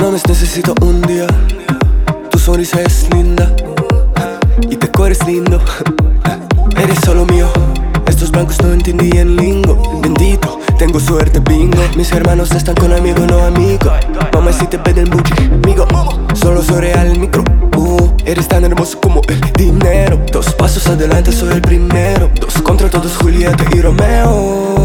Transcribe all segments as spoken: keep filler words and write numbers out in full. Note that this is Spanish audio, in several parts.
Mames, necesito un día. Tu sonrisa es linda y te corres lindo. Eres solo mío. Estos blancos no entendían lingo. Bendito, tengo suerte, bingo. Mis hermanos están con amigo, no amigo. Mamá, si te piden buchi, amigo. Solo soy real micro. uh, Eres tan hermoso como el dinero. Dos pasos adelante, soy el primero. Dos contra todos, Julieta y Romeo.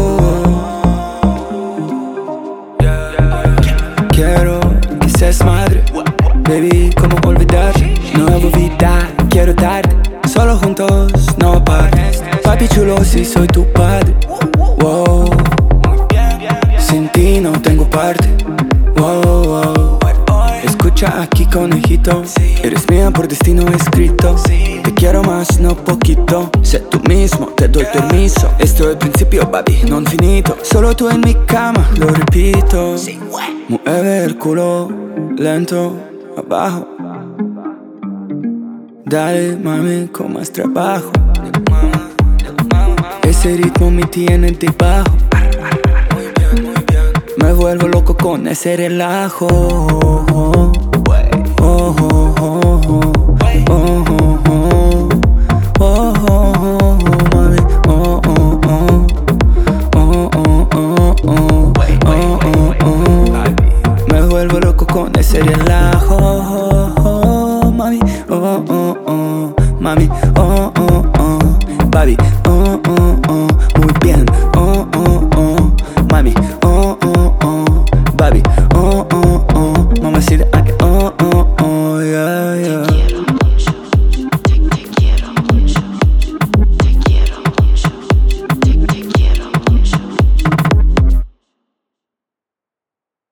Quiero que seas madre, baby, ¿cómo olvidar? Nueva vida, quiero darte. Solo juntos, no aparte. Papi chulo, si soy tu padre. Wow. Sin ti no tengo parte. Wow, wow. Escucha aquí, conejito. Eres mía por destino escrito. Te quiero más, no poquito. Sé tú mismo, te doy permiso. Esto es el principio, baby, no infinito. Solo tú en mi cama, lo repito. Mueve el culo, lento, abajo. Dale, mami, con más trabajo. Ese ritmo me tiene debajo. Me vuelvo loco con ese relajo. Oh, oh, oh, oh, oh. Oh, oh, oh. Oh, oh, oh, mami. Oh, oh, oh. Oh, oh, oh, oh. Oh, oh, oh. Me vuelvo loco con ese relajo. Oh, mami. Oh, oh, oh. Mami. Oh, oh, oh. Baby.